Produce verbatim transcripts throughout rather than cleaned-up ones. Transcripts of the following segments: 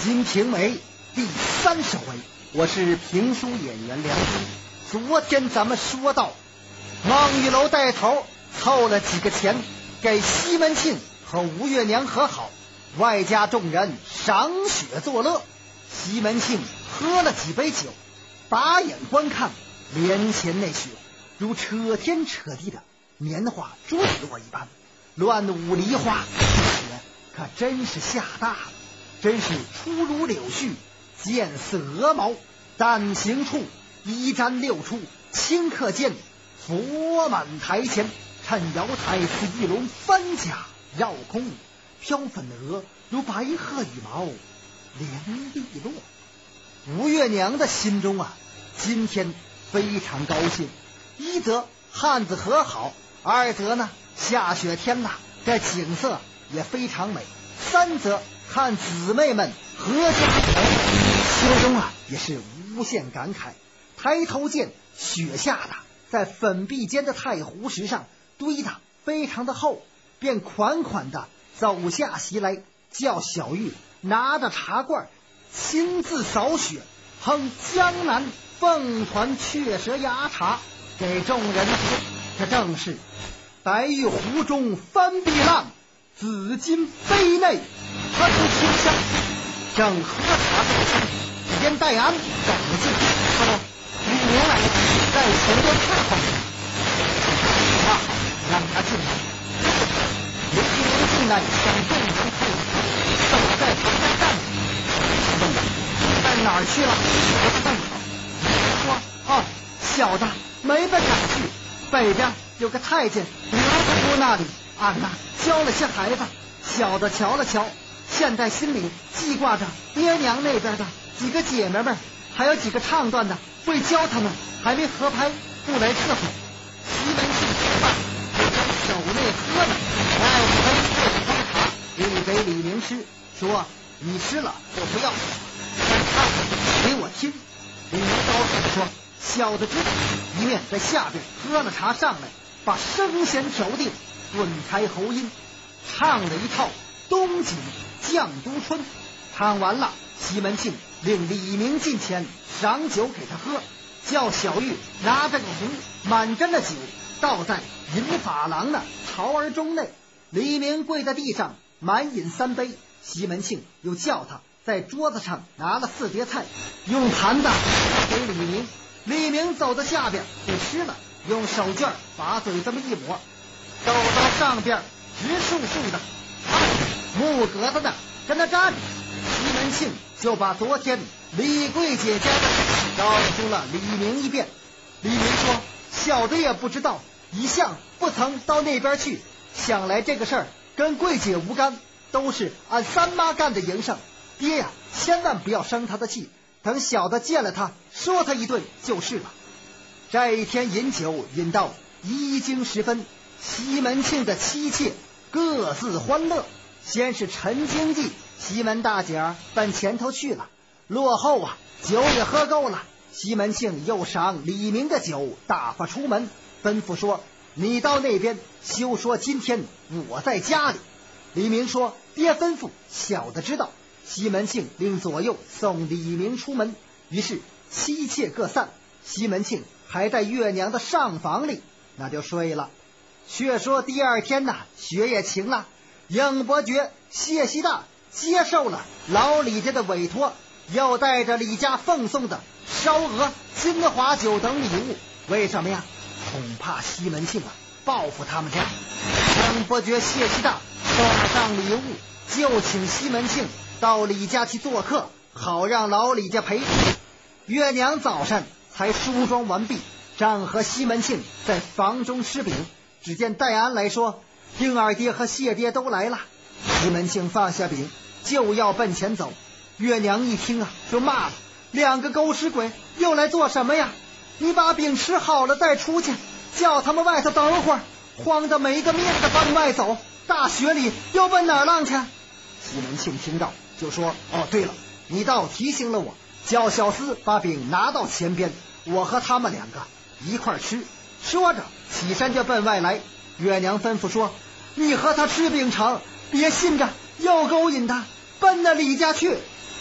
《金瓶梅》第三十回，我是评书演员梁斌。昨天咱们说到，孟玉楼带头凑了几个钱，给西门庆和吴月娘和好，外加众人赏雪作乐。西门庆喝了几杯酒，把眼观看，帘前那雪如扯天扯地的棉花坠落一般，乱舞梨花，雪可真是下大了，真是出如柳絮，见似鹅毛，但行处一沾六出，顷刻间佛满台前，趁瑶台似玉龙翻甲绕空，飘粉蛾如白鹤羽毛连地落。吴月娘的心中啊，今天非常高兴，一则汉子和好，二则呢下雪天呐，这景色也非常美，三则看姊妹们合家团，心中啊也是无限感慨。抬头见雪下的在粉壁间的太湖石上堆得非常的厚，便款款的走下席来，叫小玉拿着茶罐亲自扫雪，哼江南凤团雀舌芽茶给众人喝。这正是白玉壶中翻碧浪，紫金杯内喷清香。正喝茶在中，只见戴安走了进来，说：“李明来了，在前边看候你。”那好，让他进来。李明进来向众人叩头，走在旁边站着，问道：“在哪儿去了？”我是正好。说：“哦，小的没奔哪去，北边有个太监刘大姑那里，俺呐教了些孩子，小的瞧了瞧，现在心里记挂着爹娘那边的几个姐妹们，还有几个唱段的，会教他们，还没合拍，不来伺候。”西门庆吃饭，就将手内喝的来五杯热汤茶递给李明吃，说：“你吃了就不要，但唱给我听。”李明高兴地说：“小的知道。”一面在下边喝了茶上来，把声弦调定，顿开喉音，唱了一套《东景绛都春》。唱完了，西门庆令李明近前赏酒给他喝，叫小玉拿着个壶满斟的酒倒在银珐琅的槽儿中内。李明跪在地上满饮三杯，西门庆又叫他在桌子上拿了四碟菜，用盘子给李明。李明走到下边给吃了，用手绢把嘴这么一抹，走到上边直竖竖的木格子那跟他站着。西门庆就把昨天李桂姐家的事告诉了李明一遍。李明说：“小的也不知道，一向不曾到那边去，想来这个事儿跟桂姐无干，都是俺三妈干的营生。爹呀，千万不要生他的气，等小的见了他，说他一顿就是了。”这一天饮酒饮到一更时分，西门庆的妻妾各自欢乐。先是陈经济西门大姐儿奔前头去了，落后啊，酒也喝够了，西门庆又赏李明的酒，打发出门，吩咐说：“你到那边休说今天我在家里。”李明说：“爹吩咐，小的知道。”西门庆令左右送李明出门，于是妻妾各散，西门庆还在月娘的上房里，那就睡了。却说第二天呐，雪也晴了，应伯爵谢希大接受了老李家的委托，又带着李家奉送的烧鹅、金华酒等礼物。为什么呀？恐怕西门庆啊报复他们家。应伯爵谢希大送上礼物，就请西门庆到李家去做客，好让老李家陪。月娘早上才梳妆完毕，正和西门庆在房中吃饼，只见戴安来说：“丁二爹和谢爹都来了。”西门庆放下饼就要奔前走，月娘一听啊，就骂了：“两个狗屎鬼又来做什么呀？你把饼吃好了再出去，叫他们外头等会儿，慌得没个面子往外走，大雪里又奔哪儿浪去？”西门庆听到就说：“哦，对了，你倒提醒了我，叫小厮把饼拿到前边，我和他们两个一块吃。”说着起身就奔外来。月娘吩咐说：“你和他吃饼成，别信着，又勾引他奔那李家去，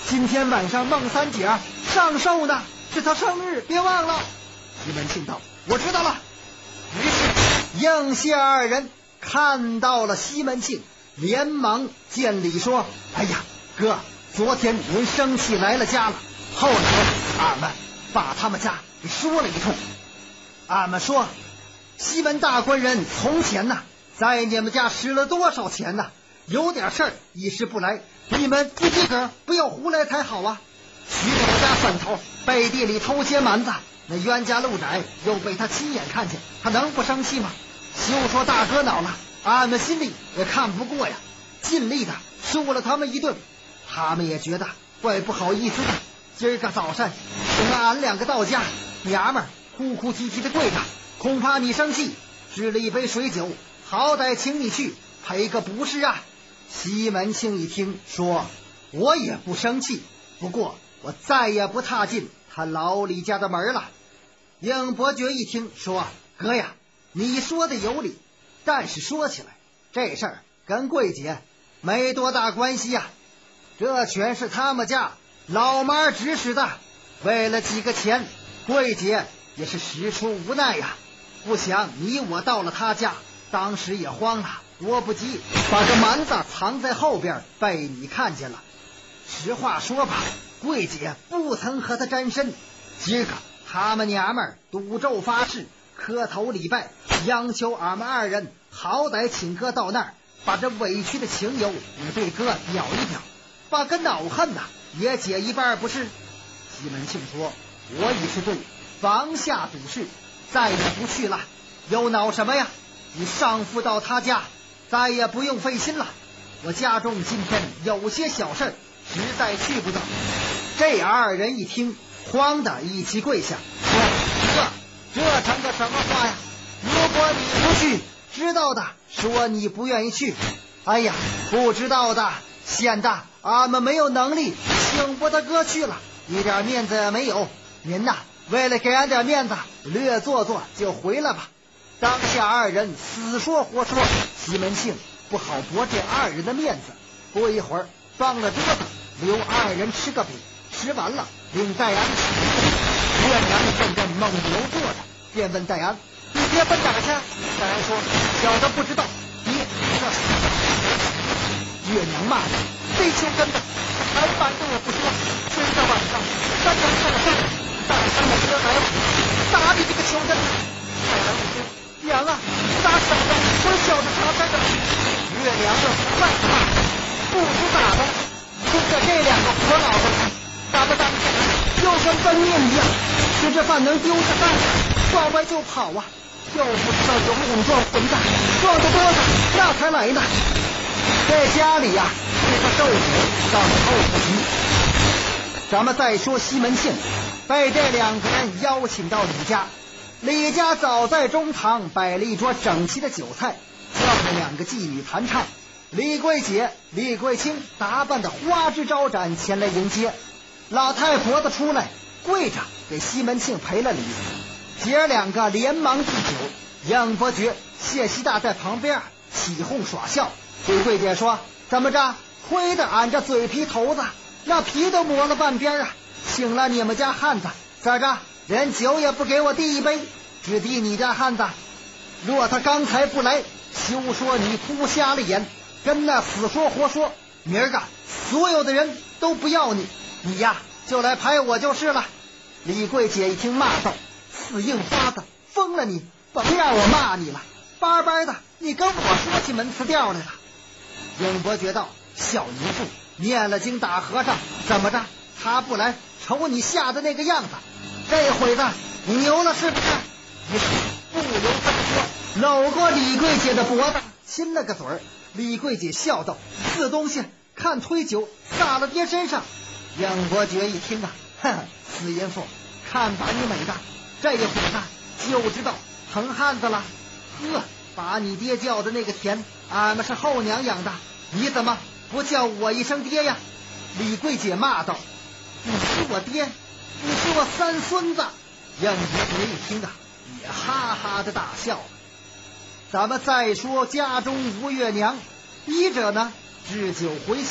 今天晚上孟三姐上寿呢，是她生日，别忘了。西门庆道：我知道了。于是应谢二人看到了西门庆，连忙见礼说：哎呀，哥，昨天您生气来了家了，后来俺们把他们家给说了一通。俺们说西门大官人从前呢，在你们家使了多少钱呢？有点事儿一时不来，你们自己个儿不要胡来才好啊。徐某家蒜头背地里偷些蛮子，那冤家路窄又被他亲眼看见，他能不生气吗？休说大哥恼了，俺们心里也看不过呀，尽力的说了他们一顿，他们也觉得怪不好意思的。今儿个早上请俺两个到家，娘们儿哭哭啼啼的跪着，恐怕你生气，支了一杯水酒，好歹请你去赔个不是啊。西门庆一听说：我也不生气，不过我再也不踏进他老李家的门了。应伯爵一听说：哥呀，你说的有理，但是说起来这事儿跟桂姐没多大关系呀，这全是他们家老妈指使的，为了几个钱，桂姐也是实出无奈呀。不想你我到了他家，当时也慌了，我不及把这蛮子藏在后边，被你看见了。实话说吧，桂姐不曾和他沾身，今儿个他们娘们儿赌咒发誓，磕头礼拜，央求俺们二人好歹请哥到那儿，把这委屈的情由也对哥表一表，把个恼恨呐也解一半，不是？西门庆说：我已是对房下赌誓，再也不去了。又恼什么呀？你上赴到他家，再也不用费心了。我家中今天有些小事，实在去不得。这二人一听，慌的一起跪下，说：这这成个什么话呀？如果你不去，知道的说你不愿意去，哎呀，不知道的显得俺们没有能力请不得哥去了，一点面子也没有。您呐，为了给俺点面子，略坐坐就回来吧。当下二人死说活说，西门庆不好驳这二人的面子，不一会儿放了桌子，留二人吃个饼，吃完了领戴安起。月娘正在猛牛坐着，便问戴安：你爹奔哪去？戴安说：小的不知道。你这月娘骂他：这秋根的还反正也不说，今儿晚上三更看了饭，大声的哥来了，打你这个秋根。戴安一听：娘啊，打小的我小的查在这。月娘就骂他骂不知打的，就这这两个活脑子，打不当下就跟奔命一样，吃着饭能丢着饭，往外就跑啊，就不知道勇勇撞混蛋，撞得多大那才来呢。在家里呀、啊，这个斗嘴让后不急。咱们再说西门庆被这两个人邀请到李家，李家早在中堂摆了一桌整齐的酒菜，叫着两个妓女弹唱。李桂姐、李桂清打扮的花枝招展前来迎接，老太婆子出来跪着给西门庆赔了礼，姐儿两个连忙递酒。杨伯爵、谢希大在旁边起哄耍笑。李桂姐说：怎么着，亏得俺这嘴皮头子那皮都磨了半边啊，请了你们家汉子，咋着连酒也不给我递一杯，只递你家汉子。若他刚才不来，休说你哭瞎了眼，跟那死说活说，明儿个所有的人都不要你，你呀就来排我就是了。李桂姐一听骂道：死硬花子，疯了你，甭让我骂你了，巴巴的你跟我说起门词调来了。应伯爵道：小淫妇，念了经打和尚，怎么着他不来，瞅你吓的那个样子，这回子你牛了是不是？于是不由分说，搂过李桂姐的脖子亲了个嘴儿。李桂姐笑道：此东西看推酒洒了爹身上。应伯爵一听啊，哼，死淫妇，看把你美的，这一会子就知道疼汉子了。呵，把你爹叫的那个甜，俺们是后娘养的，你怎么不叫我一声爹呀？李桂姐骂道：你是我爹，你是我三孙子。应伯爵一听啊，也哈哈的大笑。咱们再说家中吴月娘，一者呢置酒回席，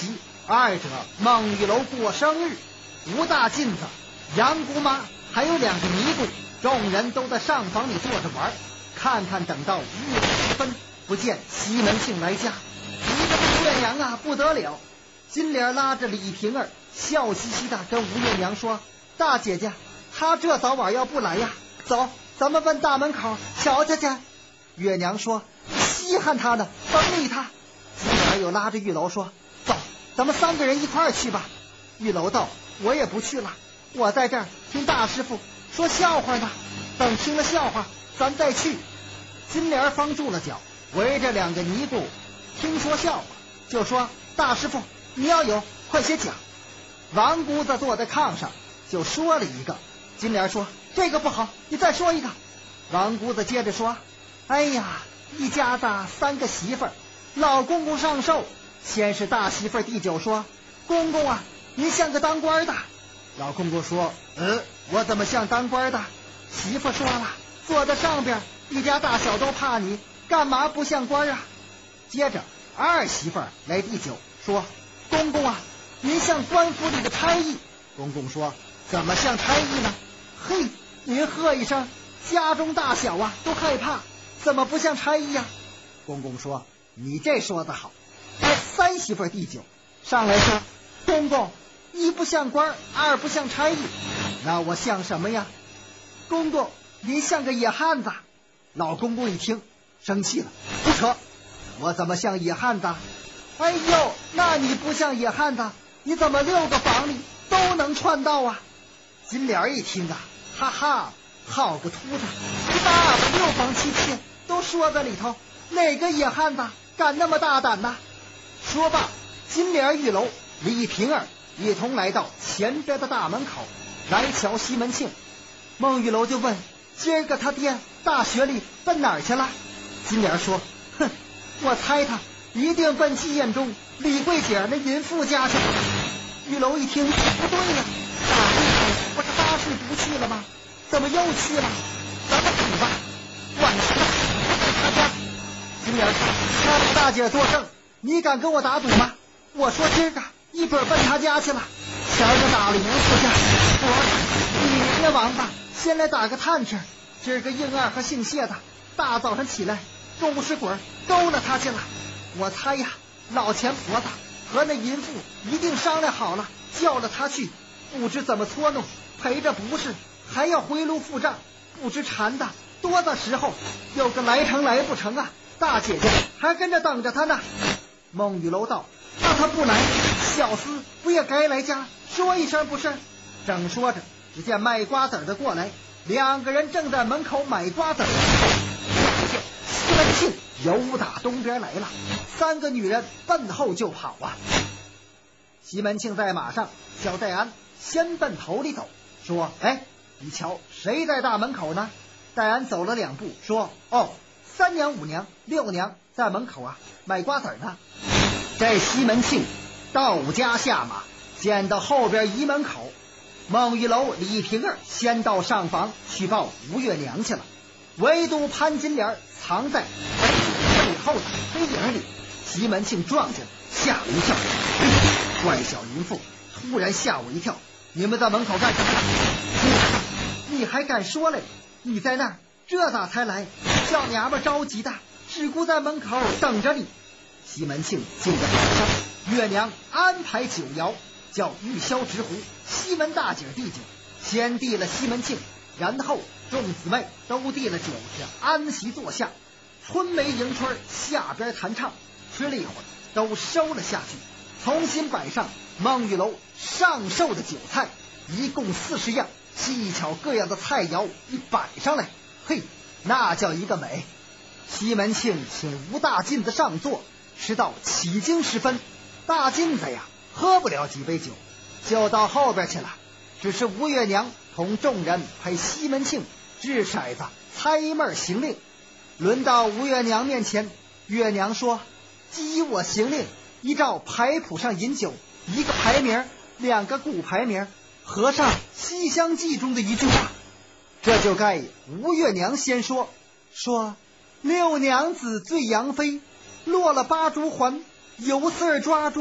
二者孟玉楼过生日，吴大妗子、杨姑妈还有两个尼姑，众人都在上房里坐着玩。看看等到日时分，不见西门庆来家，你这吴月娘啊不得了。金莲拉着李瓶儿笑嘻嘻的跟吴月娘说：大姐姐，她这早晚要不来呀，走，咱们奔大门口瞧瞧去。月娘说：稀罕她呢，甭理她。金莲又拉着玉楼说：走，咱们三个人一块儿去吧。玉楼道：我也不去了，我在这儿听大师傅说笑话呢，等听了笑话咱再去。金莲方住了脚，围着两个尼姑听说笑话，就说：大师傅你要有快些讲。王姑子坐在炕上就说了一个，金莲说：这个不好，你再说一个。王姑子接着说：哎呀，一家子三个媳妇儿，老公公上寿，先是大媳妇儿递酒说：公公啊，您像个当官的。老公公说：呃，我怎么像当官的？媳妇说了，坐在上边，一家大小都怕你，干嘛不像官啊？接着二媳妇儿来递酒说：公公啊，您像官府里的差役。公公说：怎么像差役呢？嘿，您喝一声，家中大小啊都害怕，怎么不像差役呀？公公说：你这说得好。哎，三媳妇递酒上来说：公公，一不像官，二不像差役，那我像什么呀？公公，您像个野汉子。老公公一听生气了：不扯，我怎么像野汉子？哎呦，那你不像野汉子，你怎么六个房里都能串到啊？金莲一听啊，哈哈，好个秃子，你爸爸六房妻妾都说在里头，哪个野汉子敢那么大胆呢？说罢，金莲、玉楼、李瓶儿一同来到前边的大门口来瞧西门庆。孟玉楼就问：今儿个他爹大学里奔哪儿去了？金莲说：哼，我猜他一定奔妓院中李桂姐那淫妇家去了。玉楼一听不对呀，大门口不是八岁不去了吗？怎么又去了？咱们赌吧，晚上我奔他家。金莲说：他老大姐作证，你敢跟我打赌吗？我说今儿个一准奔他家去了。前儿个打了淫妇家，我你娘家王八先来打个探吃，今儿个应二和姓谢的大早上起来勾石滚勾了他去了。我猜呀，老钱婆子和那淫妇一定商量好了，叫了他去，不知怎么搓弄，赔着不是，还要回炉付账，不知缠的多大时候有个来成来不成啊？大姐姐还跟着等着他呢。孟玉楼道：那他不来，小厮不也该来家说一声不是？正说着，只见卖瓜子的过来，两个人正在门口买瓜子。西门庆由打东边来了，三个女人奔后就跑啊。西门庆在马上，小戴安先奔头里走，说：哎，你瞧谁在大门口呢？戴安走了两步，说：哦，三娘五娘六娘在门口啊，买瓜子呢。这西门庆到家下马，见到后边仪门口，孟玉楼、李瓶儿先到上房去报吴月娘去了，唯独潘金莲藏在背后的黑影里。西门庆撞见，吓了一跳：怪小淫妇，突然吓我一跳！你们在门口干什么？你, 你还敢说嘞？你在那儿，这咋才来？叫娘们着急的，只顾在门口等着你。西门庆进了晚上，月娘安排酒肴，叫玉箫执壶，西门大姐递酒，先递了西门庆，然后众姊妹都递了酒，是安席坐下。春梅迎春下边弹唱，吃了一会儿都收了下去，重新摆上孟玉楼上寿的酒菜，一共四十样，技巧各样的菜肴一摆上来，嘿，那叫一个美。西门庆请吴大妗子上座，吃到起经时分，大妗子呀喝不了几杯酒，就到后边去了。只是吴月娘同众人陪西门庆掷骰子猜闷行令。轮到吴月娘面前，月娘说：依我行令，依照牌谱上饮酒，一个牌名，两个古牌名，合上《西厢记》中的一句话。这就该吴月娘先说，说六娘子醉杨妃，落了八珠环，由丝儿抓住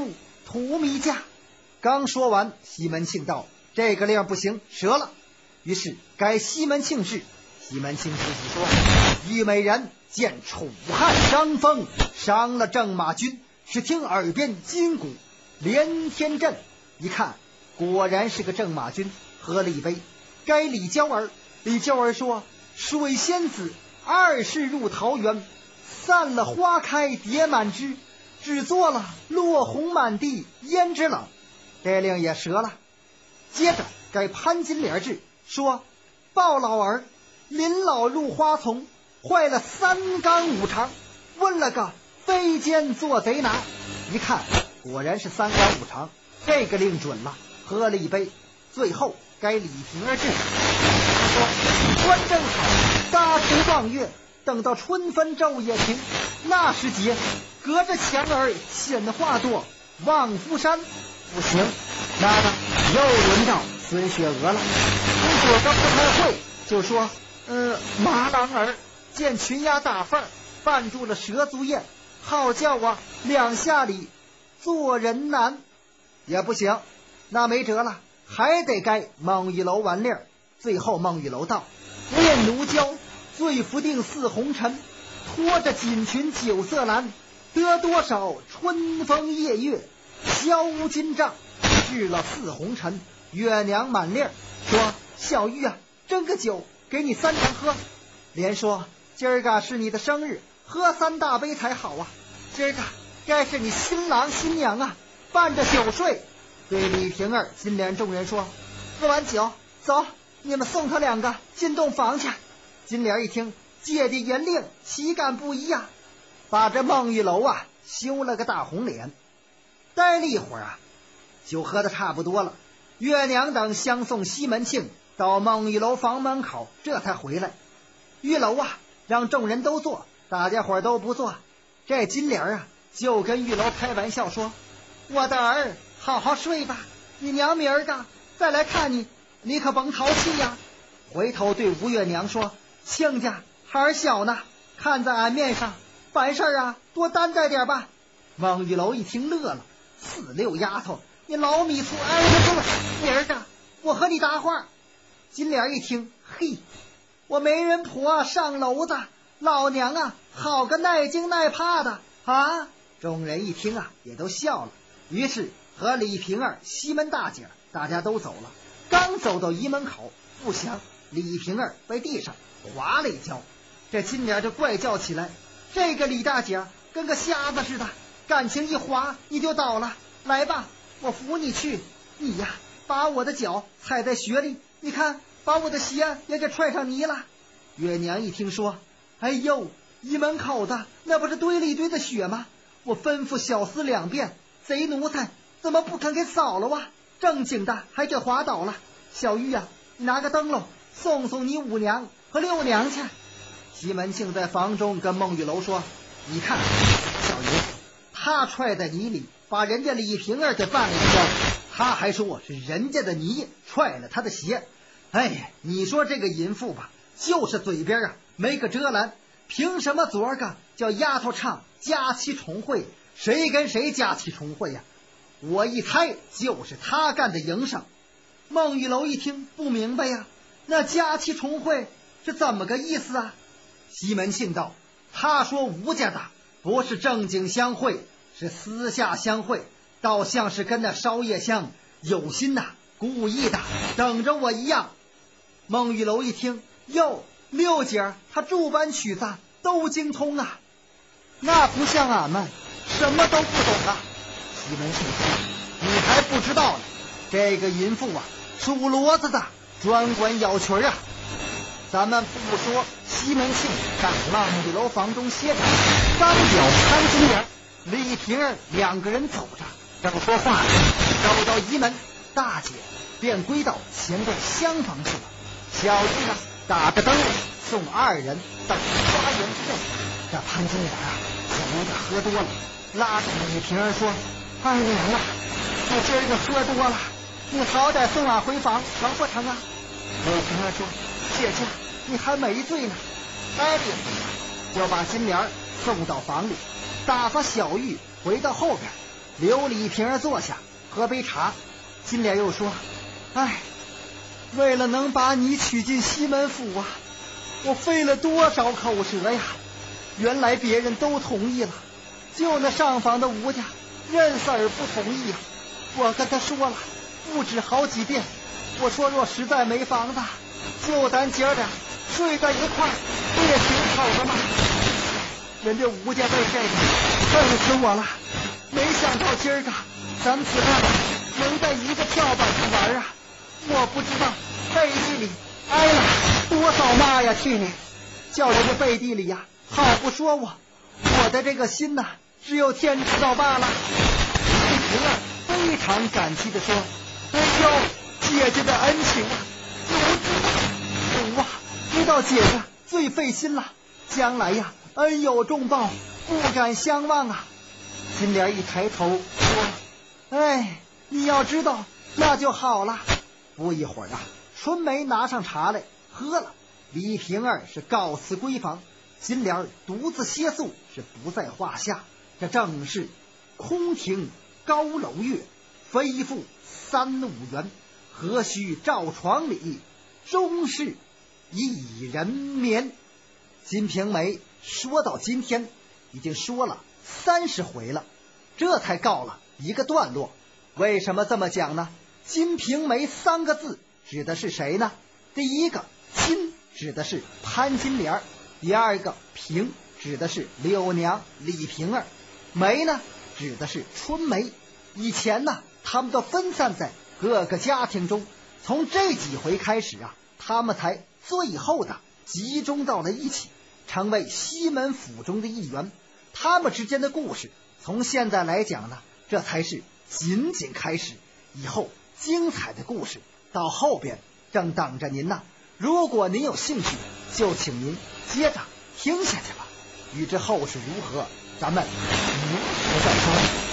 土米价。刚说完，西门庆道：“这个令不行，折了。”于是改西门庆事。西门庆自己说：“虞美人见楚汉张风，伤了正马军，只听耳边金鼓连天震。一看，果然是个正马军，喝了一杯。该李娇儿，李娇儿说：水仙子二世入桃源，散了花开蝶满枝，只做了落红满地胭脂冷。”这令也折了。接着该潘金莲治，说：鲍老儿临老入花丛，坏了三纲五常，问了个飞奸做贼拿。一看果然是三纲五常，这个令准了，喝了一杯。最后该李瓶儿治，说：官正好，大烛望月，等到春分昼夜晴，那时节隔着墙儿显话多，望夫山不行。那个又轮到孙雪娥了，如果个不太会，就说：呃，马郎儿见群鸭大贩绊住了蛇足宴，好叫我两下里做人难，也不行。那没辙了，还得该孟玉楼完粒儿。最后孟玉楼道：念奴娇醉福定似红尘，拖着锦裙九色蓝，得多少春风夜月销金帐，至了四红尘。月娘满粒儿说：小玉啊，斟个酒给你三常喝。连说：今儿个是你的生日，喝三大杯才好啊。今儿个该是你新郎新娘啊，伴着酒睡。对李瓶儿、金莲众人说：喝完酒走，你们送他两个进洞房去。金莲一听，姐的严令，岂敢不依啊，把这孟玉楼啊羞了个大红脸。待了一会儿啊，酒喝的差不多了，月娘等相送西门庆到孟玉楼房门口，这才回来。玉楼啊让众人都坐，大家伙都不坐。这金莲啊就跟玉楼开玩笑说：我的儿，好好睡吧，你娘明儿个再来看你，你可甭淘气呀。回头对吴月娘说：亲家孩儿小呢，看在俺面上，凡事啊多担待点吧。孟玉楼一听乐了：四六丫头，你老米醋挨着住了，明儿个我和你搭话。金莲一听，嘿，我媒人婆上楼子，老娘啊好个耐惊耐怕的啊！众人一听啊也都笑了。于是和李瓶儿、西门大姐大家都走了。刚走到仪门口，不想李瓶儿被地上滑了一跤，这金莲就怪叫起来：这个李大姐跟个瞎子似的，感情一滑你就倒了，来吧，我扶你去。你呀把我的脚踩在雪里，你看把我的鞋也给踹上泥了。月娘一听说：哎呦，仪门口的那不是堆了一堆的雪吗？我吩咐小厮两遍，贼奴才怎么不肯给扫了啊？正经的还给滑倒了。小玉啊，你拿个灯笼送送你五娘和六娘去。西门庆在房中跟孟玉楼说：你看小爷子他踹在泥里，把人家李瓶儿给绊了一跤，他还说是人家的泥踹了他的鞋。哎，你说这个淫妇吧，就是嘴边啊没个遮拦，凭什么昨儿个叫丫头唱佳期重会？谁跟谁佳期重会呀、啊？我一猜就是他干的营生。孟玉楼一听不明白呀，那佳期重会是怎么个意思啊？西门庆道：他说吴家的不是正经相会，是私下相会，倒像是跟那烧夜香有心呐、啊，故意的等着我一样。孟玉楼一听，哟，六姐她诸般曲子都精通啊，那不像俺们什么都不懂啊。西门庆说：你还不知道呢，这个淫妇啊属骡子的，专管咬群啊。咱们不说西门庆在孟玉楼房中歇着，刚表潘金莲、李瓶儿两个人走着，正说话呢，走到仪门，大姐便归到前段厢房去了。小玉呢打着灯送二人到花园之内。这潘金莲啊有点喝多了，拉着李瓶儿说：二娘啊，我今儿个喝多了，你好歹送俺回房成不成啊？李瓶儿说：姐姐你还没醉呢。哎，就把金莲送到房里，打发小玉回到后边。 刘李瓶儿坐下喝杯茶，金莲又说：哎，为了能把你娶进西门府啊，我费了多少口舌呀！原来别人都同意了，就那上房的吴家认死儿不同意啊！我跟他说了不止好几遍，我说若实在没房子，就咱姐儿俩睡在一块儿，不也挺好的吗？人家吴家为这个恨死我了，没想到今儿个咱们姊妹能在一个跳板上玩啊！我不知道背地里挨了多少骂呀去年，叫人家背地里呀好不说我，我的这个心呐、啊，只有天知道罢了。李瓶儿非常感激地说：哎呦，姐姐的恩情啊，有主啊，知道姐姐最费心了，将来呀恩有重报，不敢相忘啊。金莲一抬头说：哎，你要知道那就好了。不一会儿啊，春梅拿上茶来喝了，李瓶儿是告辞闺房，金莲独自歇宿是不在话下。这正是空庭高楼月，非复三五园，何须照床里，终是一人眠。金瓶梅说到今天已经说了三十回了，这才告了一个段落。为什么这么讲呢？金瓶梅三个字指的是谁呢？第一个金指的是潘金莲，第二个瓶指的是柳娘李瓶儿，梅呢指的是春梅。以前呢他们都分散在各个家庭中，从这几回开始啊，他们才最后的集中到了一起，成为西门府中的一员。他们之间的故事从现在来讲呢，这才是仅仅开始，以后精彩的故事到后边正等着您呢。如果您有兴趣，就请您接着听下去吧。欲知后事如何，咱们明天再说。